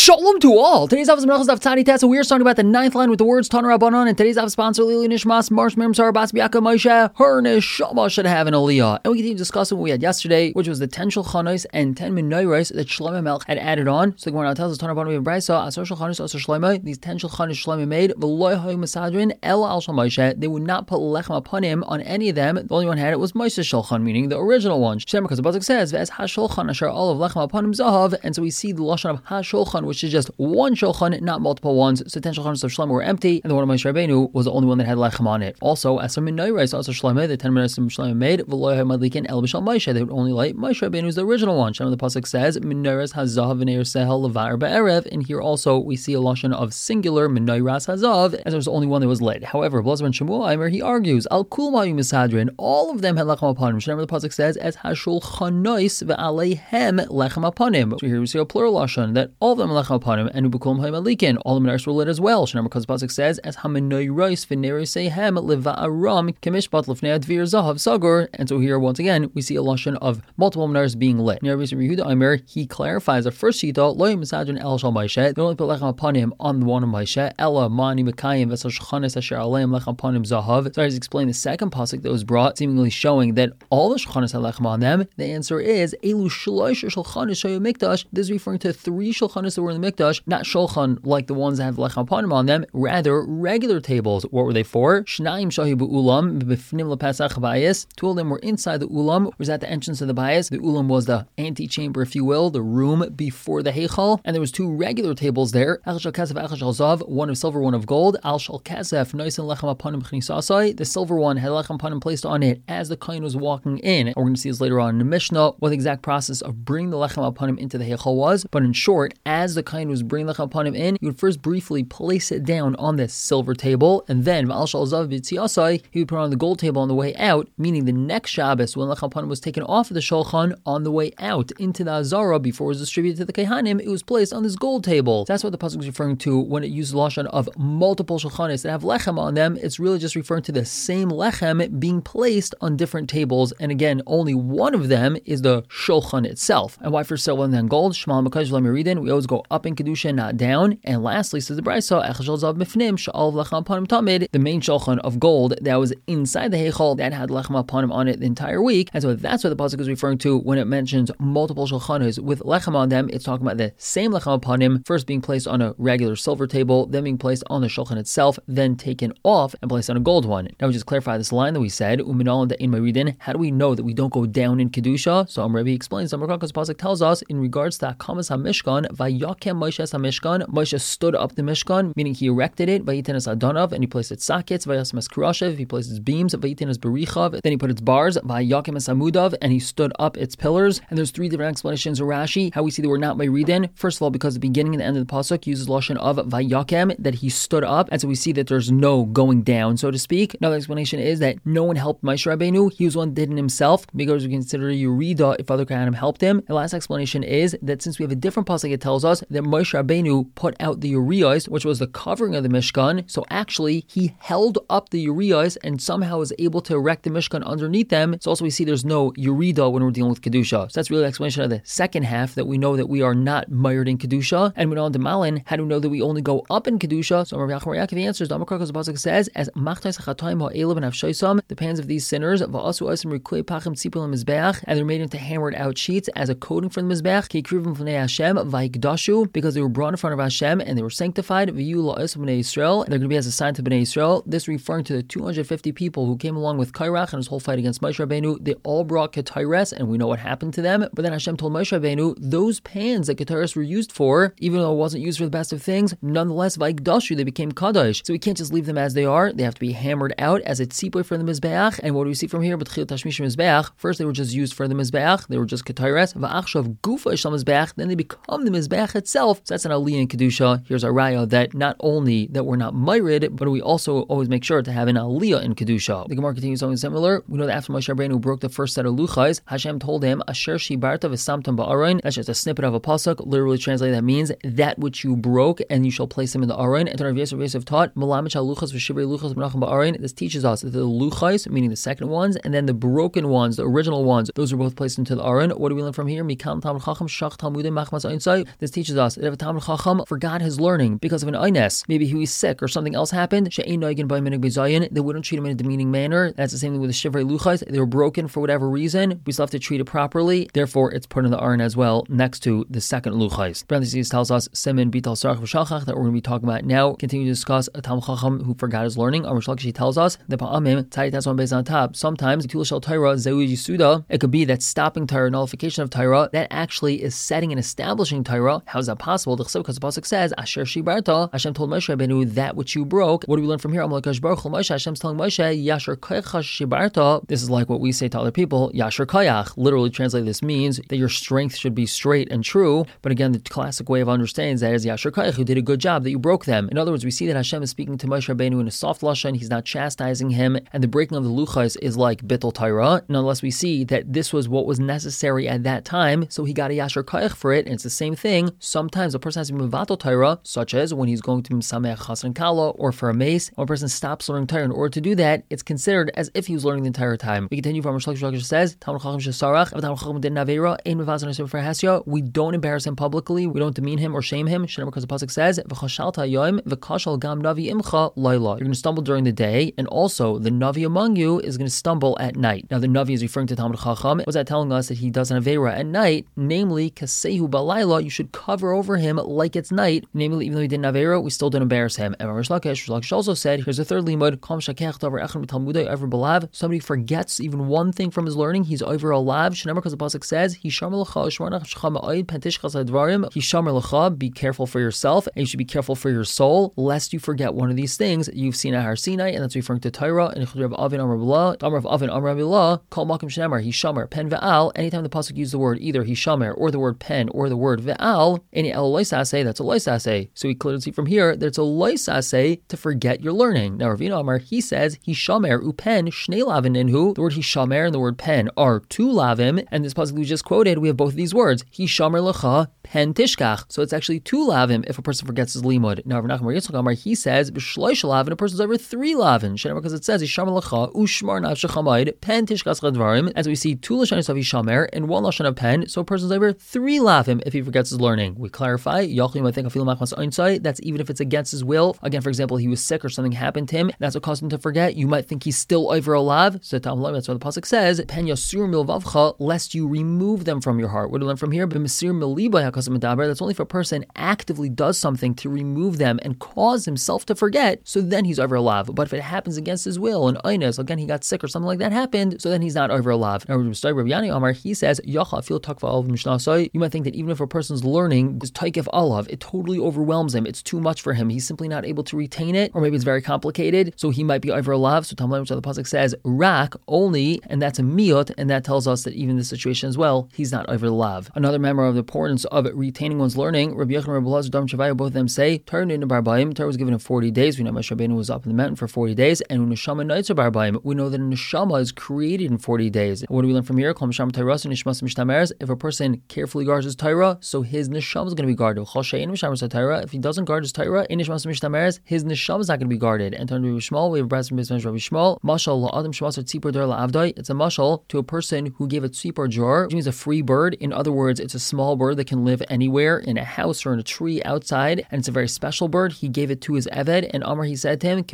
Shalom to all. Today's Avos Menachos Daf Tzadi Tes. We are starting about the 9th line with the words Tana Rabbanon. And today's Avos sponsor Lili Nishmas Marsh Miriam Sarah Bas Biaka Moshe. Her neshama should have an aliyah. And we continue discussing what we had yesterday, which was the 10 shulchanos and 10 menorahs that Shlomo Melech had added on. So the Gemara tells us Tana Rabbanon Brayso Asar shulchanos Asar Shlomo. These 10 shulchanos Shlomo made v'lo hayu masadrin el al shel Moshe. They would not put lechem upon him on any of them. The only one had it was Moshe's shulchan, meaning the original one. Shem, because the pasuk says v'es hashulchan asher all of lechem upon him zahav. And so we see the lashon of hashulchan, which is just one shulchan, not multiple ones. So 10 shulchanos of Shlomo were empty, and the one of Moshe Rabbeinu was the only one that had lechem on it. Also, as some menorahs, also Shlomo, the 10 menorahs Shlomo made, v'lo hayu madlikin el b'shel Moshe. They would only light Moshe Rabbeinu's the original one. Shem, the pasuk says menorahs hazav v'neir sehel levar be'erev. And here also we see a lashon of singular menorahs hazav, as there was only one that was lit. However, Blaz ben Shemuel Aimer, he argues al kul mayu misadrin, all of them had lechem upon him. Shem, the pasuk says as hashulchanos ve'aleihem lechem upon him. So here we see a plural lashon that all of them lechem upon him, and ubukum haymalikin, all the menorahs were lit as well. Shem, because the pasuk says as hamenoiros v'neriseihem leva'aram kemishpat lefnei advir zahav sagur. And so here once again we see a lashon of multiple menorahs being lit. Near Rabbi Yehuda Aimer, he clarifies the first shita lo misadrin el shal Moshe. They only put lechem upon him on the one of Moshe. Ella mani mekayim v'sashchanes asher aleim lechem upon him zahav. So he's explaining the second pasuk that was brought, seemingly showing that all the shulchanos had lechem on them. The answer is elu shlosh shulchanos shayu mikdash. This is referring to 3 shulchanos that were in the mikdash, not shulchan like the ones that have lechem upon him on them, rather regular tables. What were they for? Shnaim shayu b'ulam b'fnim lepesach bayis. 2 of them were inside the ulam, was at the entrance of the bayis. The ulam was the antechamber, if you will, the room before the heichal, and there was 2 regular tables there. Echad shel kesef, echad shel zav, one of silver, one of gold. Al shel kesef noisin lechem upon him chnisasai. The silver one had lechem upon him placed on it as the kohen was walking in. We're going to see this later on in the Mishnah, what the exact process of bringing the lechem upon him into the heichal was. But in short, as the kohen was bringing lechem upon him in, he would first briefly place it down on this silver table, and then al shel zav b'tziasai, he would put it on the gold table on the way out, meaning the next Shabbos when lechem upon him was taken off of the shulchan on the way out into the Azara before it was distributed to the Kehanim, it was placed on this gold table. That's what the pasuk is referring to when it uses lashon of multiple shulchanos that have lechem on them. It's really just referring to the same lechem being placed on different tables, and again, only one of them is the shulchan itself. And why for silver and then gold? Shmal Makaj Lamiridin, we always go up in kedusha, not down. And lastly, says the Brayso, Echashel Zav Mifnim, Sha'al Lechem upon him Tamid, the main shulchan of gold that was inside the heichal that had lechem upon him on it the entire week. And so that's what the pasuk is referring to when it mentions multiple shulchanos with lechem on them. It's talking about the same lechem upon him, first being placed on a regular silver table, then being placed on the shulchan itself, then taken off and placed on a gold one. Now we just clarify this line that we said, Uminal in Maridin. How do we know that we don't go down in kedusha? So Rebbe explains, because pasuk tells us in regards to Akamas HaMishkan, Vayakem Moshe HaMishkan, Moshe stood up the Mishkan, meaning he erected it, Vayitin as Adanav, and he placed its sockets, Vayasem as Kurashev, he placed its beams, Vayitin as Berichav, then he put its bars, Vayakem as Amudav, and he stood up its pillars. And there's 3 different explanations of Rashi, how we see they were not Mayridin. First of all, because the beginning and the end of the pasuk uses lashon of Vayakem, that he stood up, and so we see that there's no going down, so to speak. Another explanation is that no one helped Moshe Rabbeinu, he was one that did it himself, because we consider Yerida if other Kohanim helped him. The last explanation is that since we have a different pasuk, it tells us that Moshe Rabbeinu put out the Urias, which was the covering of the Mishkan, so actually he held up the Urias and somehow was able to erect the Mishkan underneath them. So also we see there's no Yerida when we're dealing with Kedusha. So that's really the explanation of the second half, that we know that we are not mired in Kedusha. And we know on the Malin, how do we know that we only go up in Kedusha? So Rabbi Yaakov answers, the pasuk says, as the pans of these sinners, and they're made into hammered out sheets as a coating for the Mizbeach, because they were brought in front of Hashem and they were sanctified, and they're going to be as a sign to Bnei Yisrael. This referring to the 250 people who came along with Kairach and his whole fight against Moshe Rabbeinu. They all brought Ketores, and we know what happened to them. But then Hashem told Moshe Rabbeinu, those pans that Ketores were used for, even though it wasn't used for the best of things, nonetheless, Vaikdashu, they became Kadosh. So we can't just leave them as they are. They have to be hammered out as a tzipor for the Mizbeach. And what do we see from here? First, they were just used for the Mizbeach. They were just Ketores. Va'achshav Gufa Ishal Mizbeach. Then they become the Mizbeach itself. So that's an Aliyah in Kedusha. Here's our raya that not only that we're not Myrid, but we also always make sure to have an Aliyah in Kedusha. The Gemara continues something similar. We know that after Moshe Rabbeinu broke the first set of luchais, Hashem told him, Asher Shibarta v'samtam ba'aron. That's just a snippet of a pasuk. Literally translated, that means that which you broke, and you shall place them in the aron. And Rav Yosef taught, this teaches us that the luchais, meaning the second ones, and then the broken ones, the original ones, those are both placed into the aron. What do we learn from here? This teaches teaches us that if a Talmid Chacham forgot his learning because of an Eines, maybe he was sick or something else happened, they wouldn't treat him in a demeaning manner. That's the same thing with the Shivrei Luchos. They were broken for whatever reason. We still have to treat it properly. Therefore, it's put in the Aron as well, next to the second Luchos. Parentheses tells us Siman Bital Sarach V'Shalchach that we're going to be talking about now. Continue to discuss a Talmid Chacham who forgot his learning. Amar Shlakishi tells us that sometimes it could be that stopping Torah, nullification of Torah, that actually is setting and establishing Torah. How is that possible? Because the pasuk says, Asher Shibarta, Hashem told Moshe Rabbeinu that which you broke. What do we learn from here? Hashem's telling Moshe, Yasher Koyach Shibarta. This is like what we say to other people, Yasher Koyach. Literally translated, this means that your strength should be straight and true. But again, the classic way of understanding that is Yasher Koyach, who did a good job, that you broke them. In other words, we see that Hashem is speaking to Moshe Rabbeinu in a soft lashon. He's not chastising him, and the breaking of the luchos is like bittul Torah. And unless we see that this was what was necessary at that time, so he got a Yasher Koyach for it, and it's the same thing. Sometimes a person has to be mevatel Torah, such as when he's going to Samech Chas and Kala, or for a mace. When a person stops learning Torah in order to do that, it's considered as if he was learning the entire time. We continue from Shlakish says, Talmid Chacham shesarach, if Talmid Chacham did an avera, ein mevazon hashem for hasya, we don't embarrass him publicly, we don't demean him or shame him. Because the pasuk says, v'chashalta yom v'kashal gam navi imcha laila. You're going to stumble during the day, and also the navi among you is going to stumble at night. Now the navi is referring to Talmid Chacham. Was that telling us that he does an avera at night? Namely, kasehu balayla, you should cover over him like it's night. Namely, even though he didn't avera, we still don't embarrass him. And Rish Lakish also said, here's a third limud, kam shakech davar echad mitalmudai over balav. Somebody forgets even one thing from his learning, he's over a lav. Shneimar, because the pasuk says, hishamar lecha shmarnach shcha ma'od pentishchas hadvarim. Hishamar lecha, be careful for yourself, and you should be careful for your soul, lest you forget one of these things. You've seen at Har Sinai, and that's referring to Torah. And Chudr of Avin Amar B'lah, Amar of Avin Amar B'lah, Kol Makim Shneimar, hishamar pen ve'al. Anytime the pasuk uses the word either hishamar or the word pen or the word ve'al, any el loisase, that's a loisase. So we clearly see from here that it's a loisase to forget your learning. Now Ravina Amar, he says hishamer upen shnei lavin inhu. The word hishamer and the word pen are two lavim, and this pasuk we just quoted, we have both of these words, hishamer lecha pen tishkach. So it's actually two lavim if a person forgets his limud. Now Rav Nachman Yitzchak Amar, he says b'shloish lavin, a person's over three lavin. Shenamar, because it says hishamer lecha ushmar nafshechamid pen tishkach chadvarim. As we see two lashonos of hishamer and one lashon of pen, so a person's over three lavim if he forgets his learning. We clarify, Yochli might think afil machmas einsai, that's even if it's against his will. Again, for example, he was sick or something happened to him, and that's what caused him to forget. You might think he's still over a lav. So that's why the pasuk says, pen yasur milvavcha, lest you remove them from your heart. What do we learn from here? B'mesir milibay hakasam medaber. That's only if a person actively does something to remove them and cause himself to forget, so then he's over a lav. But if it happens against his will, and Einas, again, he got sick or something like that happened, so then he's not over a lav. Now, Rabbi Yani Amar, he says, Yacha fil takva alav mishnasai. You might think that even if a person's learning is taikif alav, it totally overwhelms him. It's too much for him. He's simply not able to retain it, or maybe it's very complicated, so he might be over a lav. So Talmud, which the pasuk says, rak only, and that's a miyot, and that tells us that even in this situation as well, he's not over the lav. Another member of the importance of retaining one's learning, Rabbi Yochanan and Rabbi Elazar Dam Shavaya, both of them say, Torah was given in 40 days. We know Moshe Rabbeinu was up in the mountain for 40 days, and Neshama Naitzer Barbaim, we know that a Neshama is created in 40 days. What do we learn from here? If a person carefully guards his Torah, so his Neshama is going to be guarded. If he doesn't guard his Torah, his Neshama is not going to be guarded. And turn to Rabbi Shmuel, we have a brass from Rabbi Shmuel. Mashal la'adam shmasar tzipor dar la'avdai. It's a mashal to a person who gave a tzipor jar, which means a free bird. In other words, it's a small bird that can live anywhere, in a house or in a tree outside, and it's a very special bird. He gave it to his eved, and Amar, he said to him,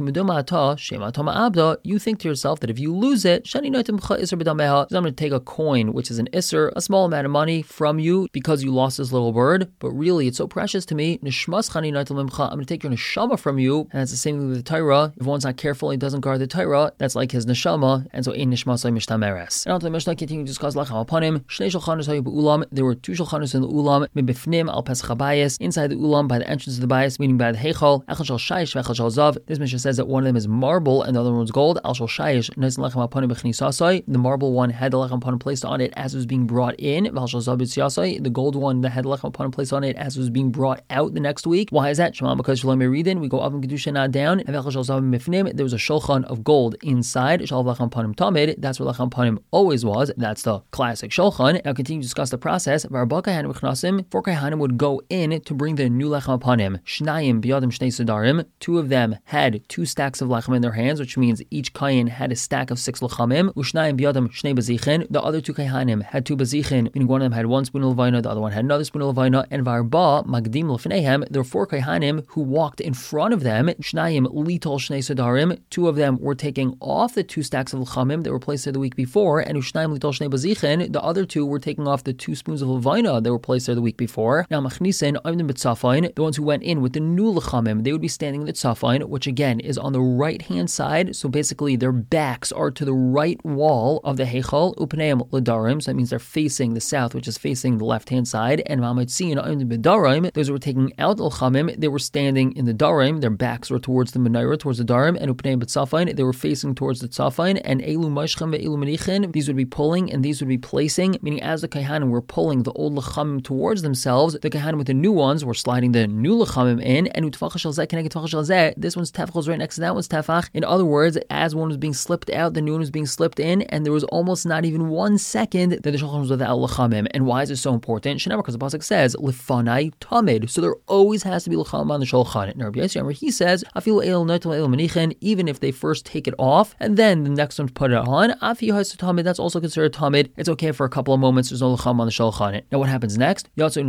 you think to yourself that if you lose it, I'm going to take a coin, which is an isser, a small amount of money from you because you lost this little bird, but really it's so precious to me. I'm going to take your neshama from you, and that's the same thing with the Torah. If one's not careful, he doesn't guard the Torah, that's like his neshama, and so ein nishmasai mishtameres. And on to the Mishnah, continuing to discuss lachem upon him. Shnei shulchanos hayu be'ulam. There were two shulchanos in the ulam, mebifnim al pesach habayis, inside the ulam by the entrance of the bayis, meaning by the heichal. Echad shel shayish v'echad shel zav. This Mishnah says that one of them is marble and the other one is gold. Al shel shayish nice lechem upon him b'chnisasai. The marble one had the lechem upon him placed on it as it was being brought in. V'al shel zav b'tziasai. The gold one that had the lechem upon him placed on it as it was being brought out the next week. Why is that? Shema, because shalom meridin, we go up in kedusha not down. And v'echad shel zav mifnim. There was a shulchan of gold inside. Shal lechem upon him tamid. That's where lechem upon him always was. That's the classic shulchan. Now continue to discuss the process. V'arba kahanim v'chnasim. 4 kahanim would go in to bring the new lechem upon him. Shnayim biyadim shnei sedarim. 2 of them had 2 stacks of lechem in their hands, which means each kayin had a stack of 6 lechamim. Ushnayim biyadim shnei bazichin. The other 2 kahanim had 2 bazichin, meaning one of them had 1 spoon of levina, the other one had another spoon of levina, and Varba Magdim Lefnehem. There were 4 Kohanim who walked in front of them. Shnayim Litol Shnei Sadarim. 2 of them were taking off the 2 stacks of Lechamim that were placed there the week before, and Ushnayim Litol Shnei Bazichin. The other 2 were taking off the 2 spoons of Levina that were placed there the week before. Now Machnisin, Oimdim B'Tzafain, the ones who went in with the new Lechamim, they would be standing in the Tzafain, which again is on the right hand side. So basically their backs are to the right wall of the Heichal. Upneim L'Darim, so that means they're facing the south, which is facing the left hand side. And Ma'amitzin, Oimdim B'Darim, those who were taking out the Lechamim, they were standing in the Darim. Their backs were towards the Menorah, towards the Darim, and Upneim B'Tzafain, they were facing towards the Tzafain. And Elu Mashchem ve'Elu Menichin, these would be pulling and these would be placing, meaning as the Kohanim were pulling the old Lechamim towards themselves, the Kohanim with the new ones were sliding the new Lechamim in, and Utfach Shel Zeh Keneged Tfach Shel Zeh, this one's Tefach right next to that one's Tefach. In other words, as one was being slipped out, the new one was being slipped in, and there was almost not even 1 second that the Shulchan was without Lechamim. And why is this so important? Shenever, because the pasuk says Lefanai Tamid, so there always has to be Lechamim on the Shulchan. And Rabbi Yossi, he says Afilu El Neitel El Menichin, even if they first take it off and then the next one put it on, Afi Ha'is Tamid, that's also considered Tamid. It's okay for a couple of moments. There's no Lechamim on the Shulchan. Now what happens next? They would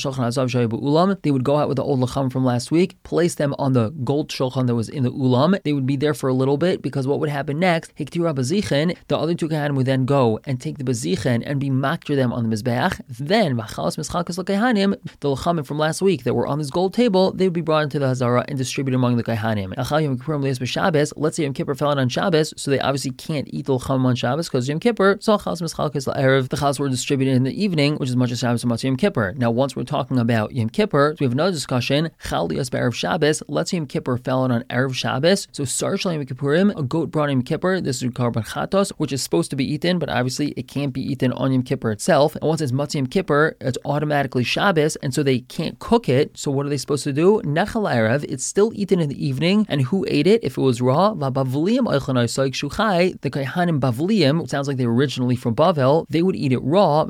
go out with the old Lechamim from last week, place them on the gold Shulchan that was in the Ulam. They would be there for a little bit, because what would happen next? Hiktira Bazichin, the other 2 Kohanim would then go and take the Bazichin and be makir them on the Mizbeach. Then Vachalas Mischakas LeKohanim, the Lechamim from last week that were on this gold table, they would be brought into the Hazara and distributed among the Kohanim. Let's say Yom Kippur fell out on Shabbos, so they obviously can't eat the Lechamim on Shabbos because Yom Kippur, so Chalas Mischakas LeErev, the Chalas were distributed in the evening, which is much as Shabbos and Yom Kippur. Now once we're talking about Yom Kippur, so we have another discussion, Chal Lias B'Erev Shabbos, let's say Yom Kippur fell out on Erev Shabbos, so Sar Shal Yom Kippurim, a goat brought in Yom Kippur, this is Karban Chatos, which is supposed to be eaten, but obviously it can't be eaten on Yom Kippur itself, and once it's Matzah Yom Kippur, it's automatically Shabbos, and so they can't cook it, so what are they supposed to do? Nechal Erev, it's still eaten in the evening, and who ate it? If it was raw, V'Bavliim Oichanai Soik Shuchai, the Kohanim Bavliim, it sounds like they were originally from Bavel, they would eat it raw,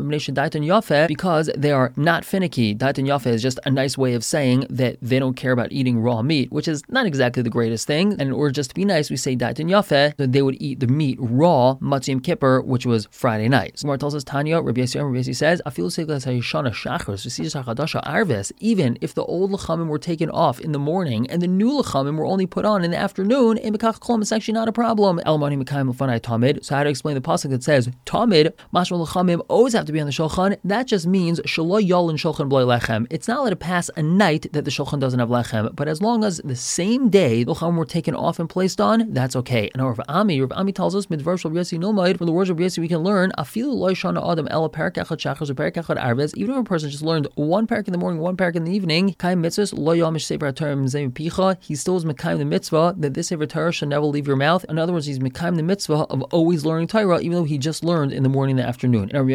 because they are not finicky. Daitan Yafe is just a nice way of saying that they don't care about eating raw meat, which is not exactly the greatest thing. And in order just to be nice, we say Daitan Yafe, that they would eat the meat raw, Matzah Yom Kippur, which was Friday night. So Gemara tells us, Tanya, Rabbi Yossi says, Afilu Seiklas HaYishana Shachris, V'Siyas HaChadasha Arves, even if the old Lechamim were taken off in the morning and the new Lechamim were only put on in the afternoon, in Bekach Klom, it's actually not a problem. Elmani Mekayim Lefanai Tamid. So how to explain the pasuk that says Tamid, Mashma Lechamim always have to be on the Shulchan? That just means Shelo Yolin Shulchan B'loi Lechem. It's not allowed to pass a night that the Shulchan doesn't have Lechem, but as long as the same day the Lechem were taken off and placed on, that's okay. And Rav Ami tells us, Midvar Shal Yossi Nilmaid, from the words of Yossi we can learn, Afilu Lo Yishana Adam Ela Perak Echad Shachar Perak Echad Arves, even if a person just learned 1 parak in the morning, 1 parak in the evening, Kaim Mitzvahs Lo Yomish Sefer HaTorah Mzei Picha, he still is Mekayim the mitzvah that this Sefer Torah should never leave your mouth. In other words, he's Mekayim the mitzvah of always learning Torah, even though he just learned in the morning and the afternoon. And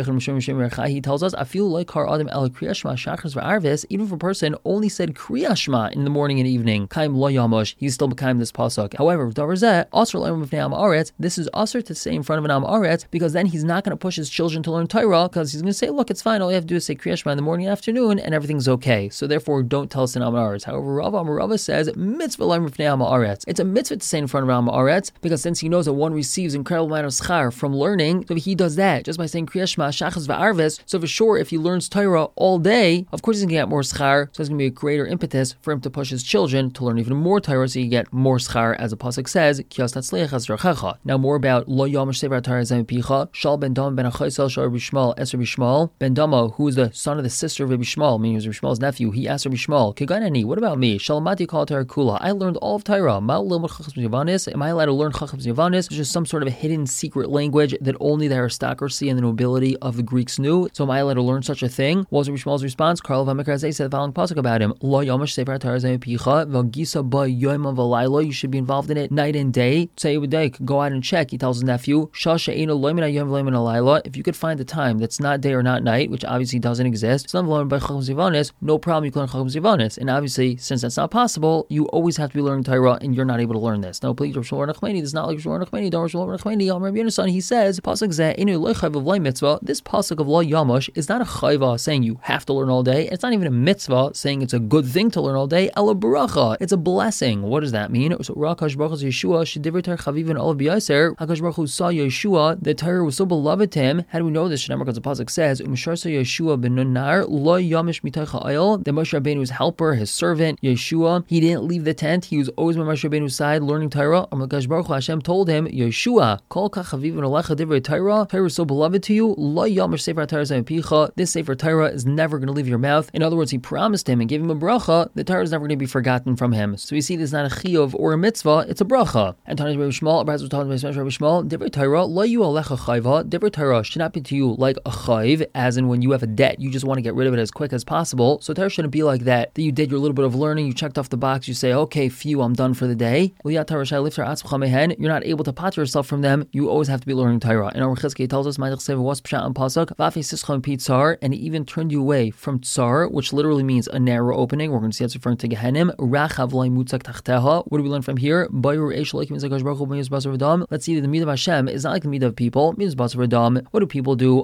he tells us, Afilu Lo Kar Adam Ela Kriya Shema Shachar V'Arves, even if a person only said Kriya Shema in the morning and evening, Kaim Lo Yomosh, he's still Mekayim this pasuk. However, this is usher to say in front of an Am Aretz, because then he's not going to push his children to learn Torah, because he's going to say, look, it's fine, all you have to do is say Kriya Shema in the morning and afternoon, and everything's okay. So therefore, don't tell us in Am Aretz. However, Rava says, mitzvah Am Aretz. It's a mitzvah to say in front of Am Aretz, because since he knows that one receives incredible amount of schar from learning, so he does that just by saying Kriya Shema, Shachas V'Arves. So for sure, if he learns Torah all day, of course he's going to get more schar, so it's going to be a greater impetus for him to push his children to learn even more Torah, so you get more schar, as the pasuk says, Kios Tatzliach as Rachecha. Now more about Lo Yomish Sefer Torah Zem Picha, Shal Ben Dama Ben Achaisel Shal Rabbi Shmuel Es Rabbi Shmuel. Ben Dama, who is the son of the sister of Rabbi Shmuel, meaning he was Rabbi Shmuel's nephew, he asked Rabbi Shmuel, Keganani, what about me? Shalamati Kol Torah Kula. I learned all of Torah. Am I allowed to learn Chacham Yavanis, which is some sort of a hidden secret language that only the aristocracy and the nobility of the Greeks knew? So am I allowed to learn such a thing? What was Rabbi Shmuel's response? Karl Vamikrazeh said the following pasuk about him: Lo Yomish Sefer Torah Zem Picha V'Gisa Ba Yom V'Layla. You should be involved in it night and day. Say go out and check. He tells his nephew, if you could find a time that's not day or not night, which obviously doesn't exist, no problem, you can learn Chacham Zivanis. And obviously, since that's not possible, you always have to be learning Torah, and you're not able to learn this. Now, please, Rav Shmuel Nachmani, this is not like Rav Shmuel Nachmani. Don't Rav Shmuel Nachmani. Rabbi Yonasan, he says, this pasuk of Lo Yamosh is not a chayva saying you have to learn all day. It's not even a mitzvah saying it's a good thing to learn all day. Ela baracha, it's a blessing. What does that mean? So Hakadosh Baruch Hu's Yeshua shedivrei Torah chaviv and olav b'yaser. Hakadosh Baruch Hu saw Yeshua, the Torah was so beloved to him. How do we know this? Because the pasuk says, "Umsharsa Yeshua ben Nar lo yamish mitocha oil. That Moshe Rabbeinu's helper, his servant, Yeshua, he didn't leave the tent. He was always by Moshe Rabbeinu's side learning Torah. Amakash Baruch Hu, Hashem told him, Yeshua, kol kach chavivun alecha divrei Torah. Torah is so beloved to you. Lo yamish sefer Torah zayim. This sefer Torah is never going to leave your mouth. In other words, he promised him and gave him a bracha. The Torah is never going to be forgotten from him. So we see this is not a chiyuv or a mitzvah; it's a bracha. And Tanya Rabbi Shmuel, Abraham was talking about Rabbi Shmuel. Divrei Torah lo yu alecha chayva. Divrei Torah should not be to you like a chayv, as in when you have a debt, you just want to get rid of it as quick as possible. So Torah shouldn't be like that. That you did your little bit of learning, you checked off the box, you say, okay, phew, I'm done for the day. You're not able to pot yourself from them. You always have to be learning Torah. And our Chizkiah tells us, what's pshat and pasuk, and he even turned you away from tsar, which literally means a narrow opening. We're going to see that's referring to Gehenim. What do we learn from here? Let's see that the midah of Hashem is not like the midah of people. What do people do?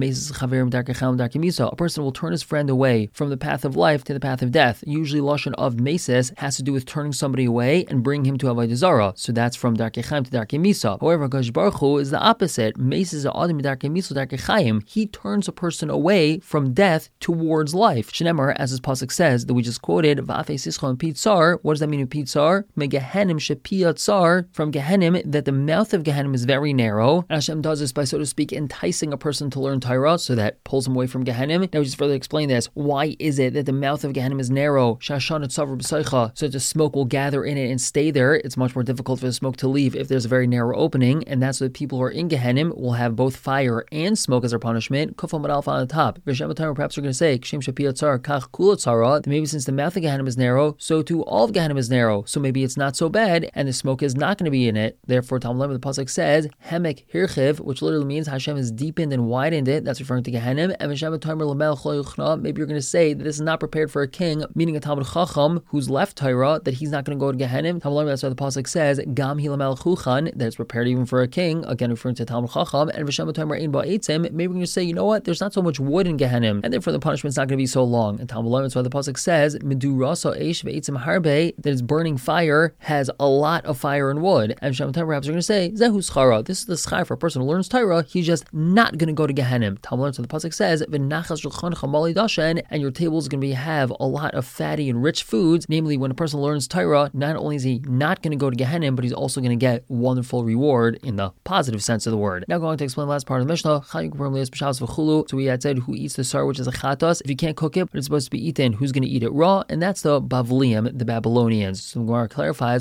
A person will turn his friend away from the path of life to the path of death. Usually, lashon of mesis has to do with turning somebody away and bringing him to avodah zarah. So that's from darkei chaim to darkei misa. However, Hakadosh Baruch Hu is the opposite. Mesis adam darkei misa darkei chaim. He turns a person away from death towards life. Shneimar, as his pasuk says that we just quoted, va'afei sischa and pitzar. What does that mean in pitzar? Megehenim shepiyatzar, from Gehenim, that the mouth of Gehenim is very narrow. And Hashem does this by, so to speak, enticing a person to learn Torah, so that pulls him away from Gehenim. Now we just further explain this. Why is it that the mouth of Gehenim is narrow? Shashan etzavar b'seicha, so that the smoke will gather in it and stay there. It's much more difficult for the smoke to leave if there's a very narrow opening, and that's so that people who are in Gehenim will have both fire and smoke as their punishment. Kufal Madalfa on the top. Perhaps you're going to say, Kshem shepiyatzar kach kulatzara, that maybe since the mouth of Gehenim is narrow, so too all of Gehenim is narrow. So maybe it's not so bad, and the smoke is not going to be in it. Therefore, Talmud the pasuk says Hemek Hirchiv, which literally means Hashem has deepened and widened it. That's referring to Gehenim. And maybe you're going to say that this is not prepared for a king, meaning a Talmud Chacham who's left Torah, that he's not going to go to Gehenim. Talmud, that's why the pasuk says Gam Hilamel Chuchan, that it's prepared even for a king. Again, referring to Talmud Chacham. And V'Shem Tomer Ein Ba'etzim. Maybe we're going to say, you know what? There's not so much wood in Gehenim, and therefore the punishment's not going to be so long. And Talmud, that's why the pasuk says Medurasa Eish Ve'etzim Harbe, that it's burning fire has a lot of fire and wood. And Shem perhaps you're going to say Zehu Schara. This is the schar for a person who learns Torah. He's just not going to go to Gehenim. Talmud, so the pasuk says V'nachas Shulchan Chamali Dashen, and your table is going to have a lot of fatty and rich foods. Namely, when a person learns Torah, not only is he not going to go to Gehenim, but he's also going to get wonderful reward in the positive sense of the word. Now going to explain the last part of the Mishnah. So we had said who eats the sar, which is a chatas. If you can't cook it, but it's supposed to be eaten, who's going to eat it raw? And that's the Bavliim, the Babylonians. So the Gemara clarifies,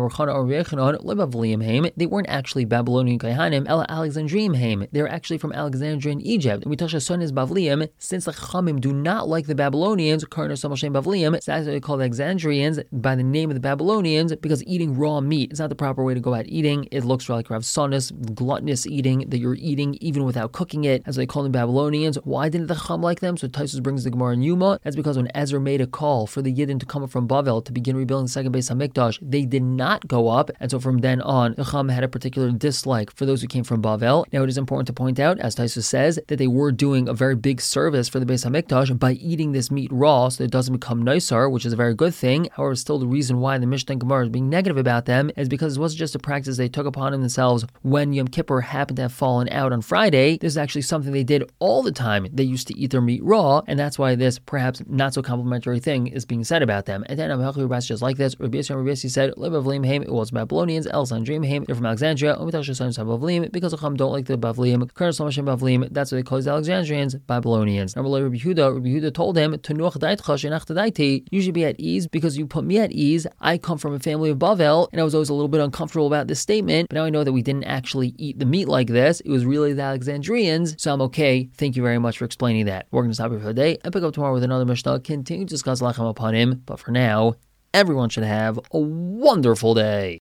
they weren't actually Babylonian Kaihanim, Alexandrian Haim. They're actually from Alexandria in Egypt. And we touch the son is Bavliim, since the Chachamim do not like the Babylonians, Bavliim, so that's why they call the Alexandrians by the name of the Babylonians, because eating raw meat is not the proper way to go about eating. It looks like you have sonus, gluttonous eating, that you're eating even without cooking it, as they call them Babylonians. Why didn't the Chacham like them? So Taisus brings the Gemara in Yuma. That's because when Ezra made a call for the Yidden to come up from Bavel to begin rebuilding the second Beis Hamikdash, they did not go up, and so from then on, the Chacham had a particular dislike for those who came from Bavel. Now it is important to point out, as Taisus says, that they were doing a very big service for the Beis Hamikdash by eating this meat raw, so that it doesn't become nicer, which is a very good thing. However, still the reason why the Mishnah and Gemara is being negative about them is because it wasn't just a practice they took upon themselves when Yom Kippur happened to have fallen out on Friday. This is actually something they did all the time. They used to eat their meat raw, and that's why this perhaps not so complimentary thing is being said about them. And then just like this, Rabbi Yossi said, it was Babylonians, Alexandrian Haim, they're from Alexandria, because the Chacham don't like the Bavliim, that's what they call these Alexandrians, Babylonians. Rabbi Yehuda told him, you should be at ease because you put me at ease. I come from a family of Bavel, and I was always a little bit uncomfortable about this statement, but now I know that we didn't actually eat the meat like this. It was really the Alexandrians, so I'm okay. Thank you very much for explaining that. We're going to stop here for the day and pick up tomorrow with another Mishnah, continue to discuss Lachem upon him, but for now, everyone should have a wonderful day.